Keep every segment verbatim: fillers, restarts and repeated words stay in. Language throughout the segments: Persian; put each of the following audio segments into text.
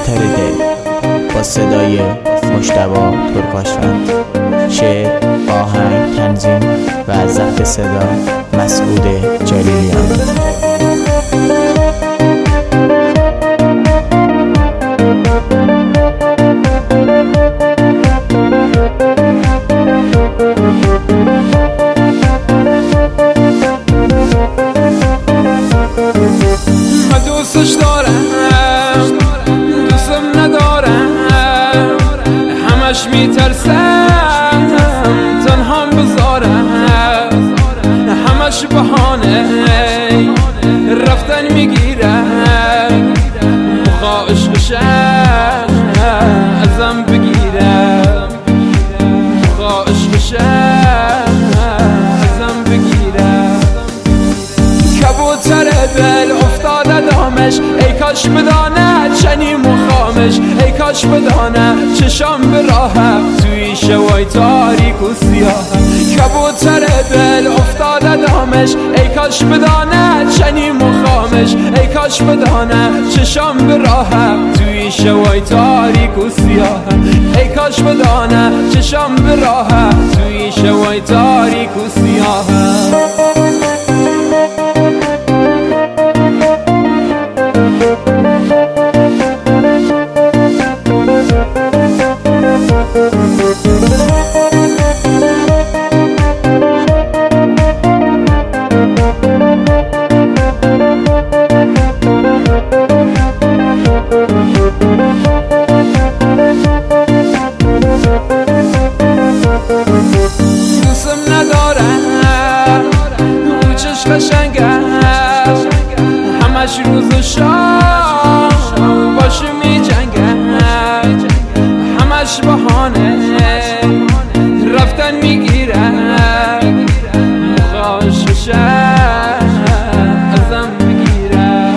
کبوتر دل با صدای مجتبی ترکاشفند، شعر، آهنگ، تنظیم و ضبط صدا مسعود جلیلیان. من دوستش دارم، دوستم ندارم، همش میترسم تنها بذارم، همش بهانه رفتن میگیرم، مخا عشقشم ازم بگیرم، مخا عشقشم ازم بگیرم. کبوتر دل افتاده دامش، ای کاش بدانه چنی مخامش، ای کاش بدانه چشام به راهم توی شوای تاریک و سیاه. کبوتر دل افتاده دامش، ای کاش بدانه چنی مخامش، ای کاش بدانه چشام به راهم توی شوای تاریک و سیاه. ای کاش بدانه چشام به راهم توی شوای تاریک و سیاه. دوستم ندارم، اون چشم قشنگه همش روز و شام باشه می جنگه، همش بهانه رفتن میگیره، مخاششم ازم بگیره،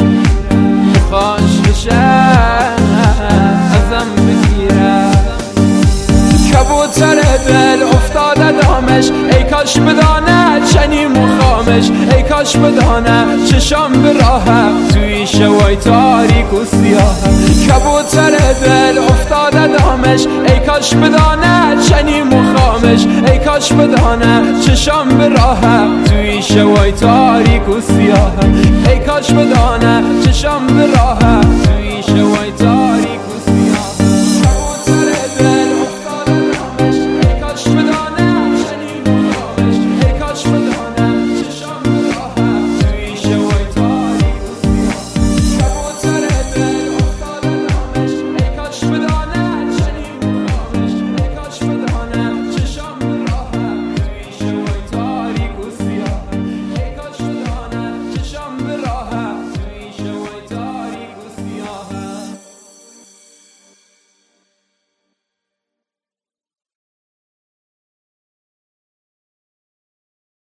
مخاششم ازم بگیره. کبوتر دل افتاده دامش، ای کاش بدانه چنی مخامش، ای کاش بدانه چشام به راهم توی شوای تاریک و سیاه. کبوتر دل افتاده دامش، ای کاش بدانه چنی مخامش، ای کاش بدانه چشام به راهم توی شوای تاریک و سیاه. ای کاش بدانه چشام به راهم